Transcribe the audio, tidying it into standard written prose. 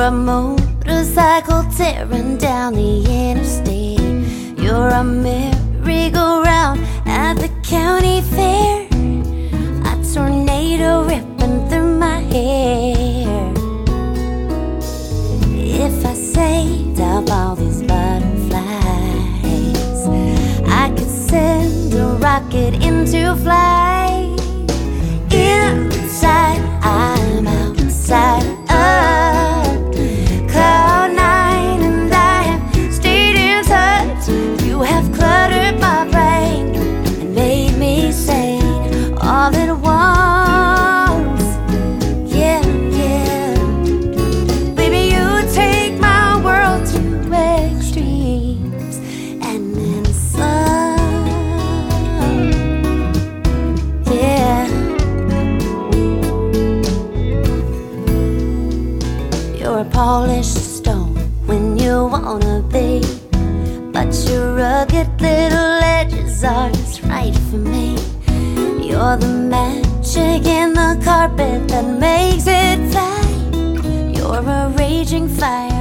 a motorcycle tearing down the interstate. You're a merry-go-round at the county fair, a tornado ripping through my hair. If I saved up all these butterflies, I could send a rocket into flight. Inside, I'm outside of cloud nine, and I have stayed in touch. You have cluttered my brain and made me sane all at once. Yeah, yeah. Baby, you take my world to extremes and then some. Yeah. You're a polished stone when you wanna be, but your rugged little edges are just right for me. You're the magic in the carpet that makes it fly. You're a raging fire